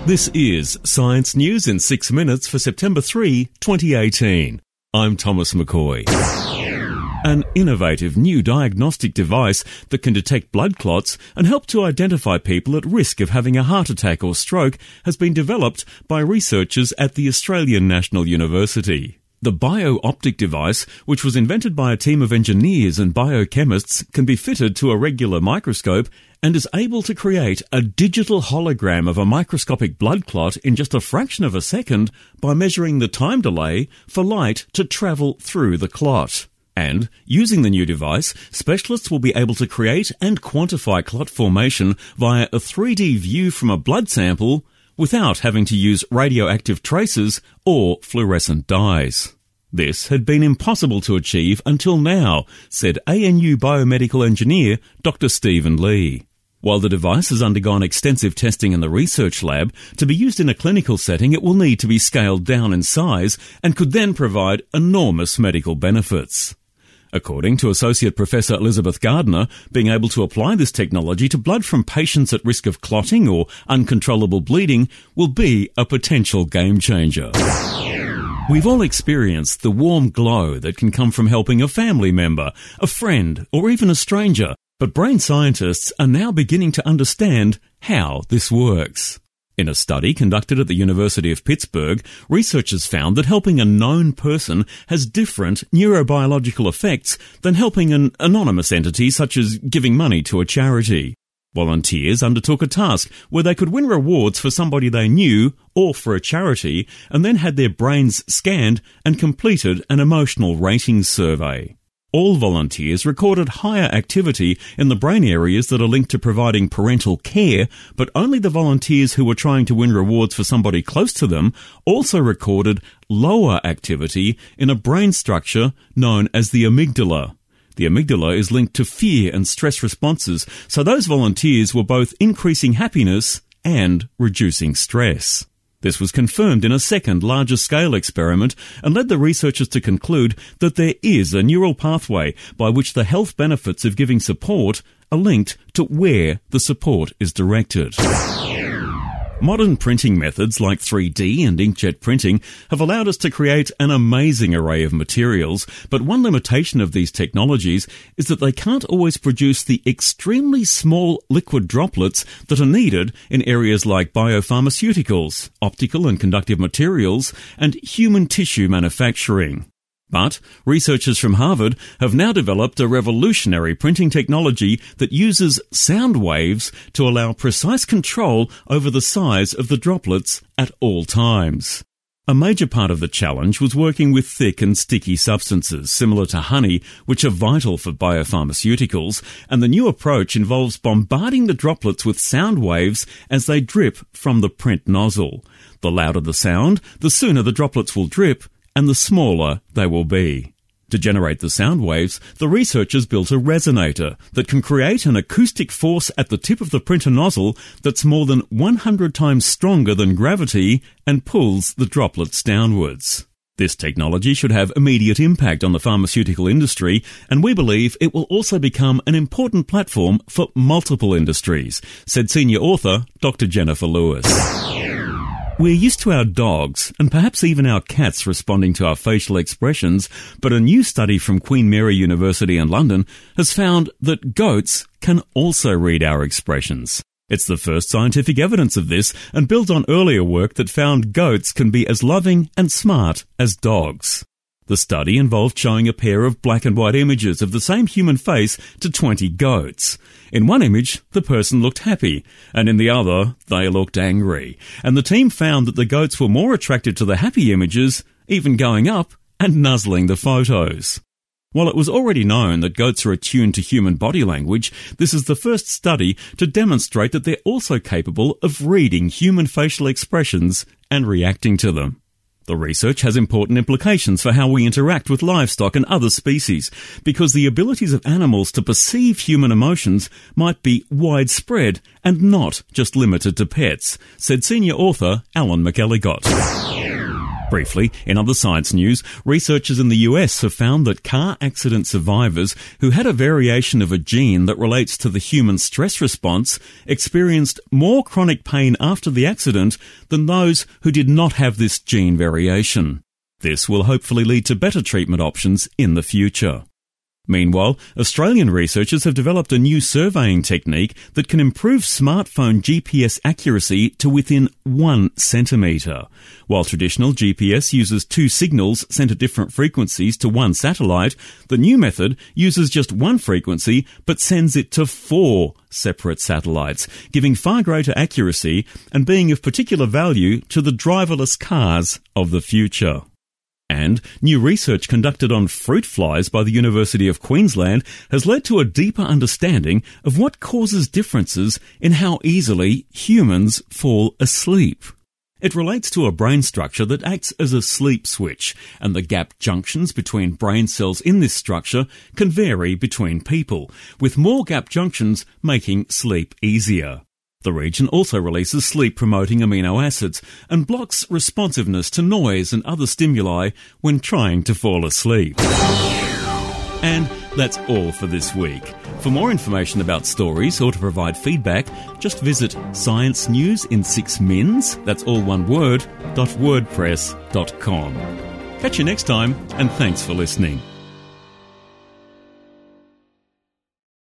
This is Science News in 6 minutes for September 3, 2018. I'm Thomas McCoy. An innovative new diagnostic device that can detect blood clots and help to identify people at risk of having a heart attack or stroke has been developed by researchers at the Australian National University. The BioOptic device, which was invented by a team of engineers and biochemists, can be fitted to a regular microscope and is able to create a digital hologram of a microscopic blood clot in just a fraction of a second by measuring the time delay for light to travel through the clot. And, using the new device, specialists will be able to create and quantify clot formation via a 3D view from a blood sample without having to use radioactive tracers or fluorescent dyes. This had been impossible to achieve until now, said ANU biomedical engineer Dr. Stephen Lee. While the device has undergone extensive testing in the research lab, to be used in a clinical setting it will need to be scaled down in size and could then provide enormous medical benefits. According to Associate Professor Elizabeth Gardner, being able to apply this technology to blood from patients at risk of clotting or uncontrollable bleeding will be a potential game changer. We've all experienced the warm glow that can come from helping a family member, a friend, or even a stranger, but brain scientists are now beginning to understand how this works. In a study conducted at the University of Pittsburgh, researchers found that helping a known person has different neurobiological effects than helping an anonymous entity such as giving money to a charity. Volunteers undertook a task where they could win rewards for somebody they knew or for a charity, and then had their brains scanned and completed an emotional ratings survey. All volunteers recorded higher activity in the brain areas that are linked to providing parental care, but only the volunteers who were trying to win rewards for somebody close to them also recorded lower activity in a brain structure known as the amygdala. The amygdala is linked to fear and stress responses, so those volunteers were both increasing happiness and reducing stress. This was confirmed in a second, larger-scale experiment and led the researchers to conclude that there is a neural pathway by which the health benefits of giving support are linked to where the support is directed. Modern printing methods like 3D and inkjet printing have allowed us to create an amazing array of materials, but one limitation of these technologies is that they can't always produce the extremely small liquid droplets that are needed in areas like biopharmaceuticals, optical and conductive materials, and human tissue manufacturing. But researchers from Harvard have now developed a revolutionary printing technology that uses sound waves to allow precise control over the size of the droplets at all times. A major part of the challenge was working with thick and sticky substances similar to honey, which are vital for biopharmaceuticals, and the new approach involves bombarding the droplets with sound waves as they drip from the print nozzle. The louder the sound, the sooner the droplets will drip, and the smaller they will be. To generate the sound waves, the researchers built a resonator that can create an acoustic force at the tip of the printer nozzle that's more than 100 times stronger than gravity and pulls the droplets downwards. This technology should have immediate impact on the pharmaceutical industry, and we believe it will also become an important platform for multiple industries, said senior author Dr. Jennifer Lewis. We're used to our dogs, and perhaps even our cats, responding to our facial expressions, but a new study from Queen Mary University in London has found that goats can also read our expressions. It's the first scientific evidence of this, and builds on earlier work that found goats can be as loving and smart as dogs. The study involved showing a pair of black and white images of the same human face to 20 goats. In one image, the person looked happy, and in the other, they looked angry. And the team found that the goats were more attracted to the happy images, even going up and nuzzling the photos. While it was already known that goats are attuned to human body language, this is the first study to demonstrate that they're also capable of reading human facial expressions and reacting to them. The research has important implications for how we interact with livestock and other species, because the abilities of animals to perceive human emotions might be widespread and not just limited to pets, said senior author Alan McElligott. Briefly, in other science news, researchers in the US have found that car accident survivors who had a variation of a gene that relates to the human stress response experienced more chronic pain after the accident than those who did not have this gene variation. This will hopefully lead to better treatment options in the future. Meanwhile, Australian researchers have developed a new surveying technique that can improve smartphone GPS accuracy to within 1 centimetre. While traditional GPS uses 2 signals sent at different frequencies to one satellite, the new method uses just 1 frequency but sends it to 4 separate satellites, giving far greater accuracy and being of particular value to the driverless cars of the future. And new research conducted on fruit flies by the University of Queensland has led to a deeper understanding of what causes differences in how easily humans fall asleep. It relates to a brain structure that acts as a sleep switch, and the gap junctions between brain cells in this structure can vary between people, with more gap junctions making sleep easier. The region also releases sleep-promoting amino acids and blocks responsiveness to noise and other stimuli when trying to fall asleep. And that's all for this week. For more information about stories or to provide feedback, just visit Science News in 6 Mins, that's all one word, .wordpress.com. Catch you next time, and thanks for listening.